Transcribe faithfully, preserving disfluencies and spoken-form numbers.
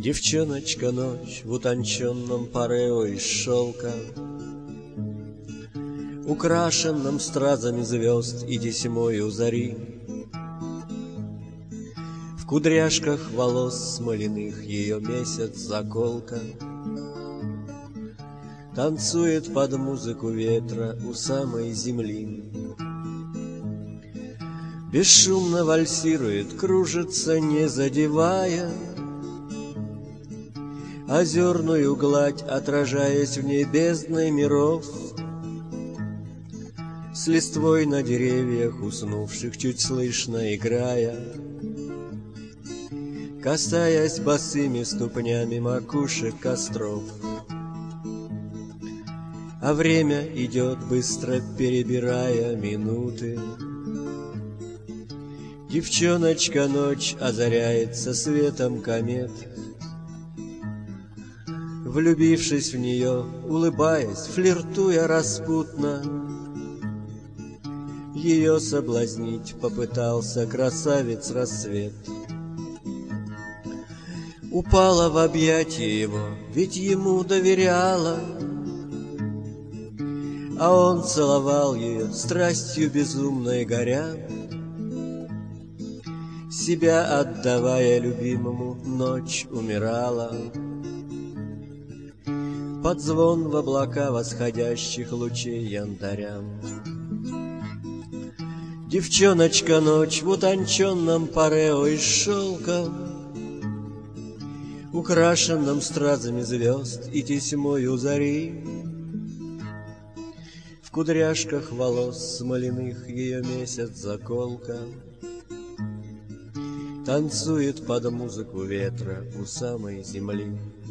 Девчоночка ночь в утонченном парео из шелка, украшенном стразами звезд и тесьмою зари. В кудряшках волос смоляных ее месяц заколка, танцует под музыку ветра у самой земли. Бесшумно вальсирует, кружится, не задевая озерную гладь, отражаясь в ней бездной миров, с листвой на деревьях уснувших чуть слышно играя, касаясь босыми ступнями макушек костров. А время идет, быстро перебирая минуты. Девчоночка ночь озаряется светом комет. Влюбившись в нее, улыбаясь, флиртуя распутно, ее соблазнить попытался красавец рассвет. Упала в объятия его, ведь ему доверяла, а он целовал ее, страстью безумной горя, себя отдавая любимому, ночь умирала. Под звон в облака восходящих лучей янтаря. Девчоночка ночь в утонченном парео из шелка, украшенном стразами звезд и тесьмою зари. В кудряшках волос смоляных ее месяц заколка, танцует под музыку ветра у самой земли.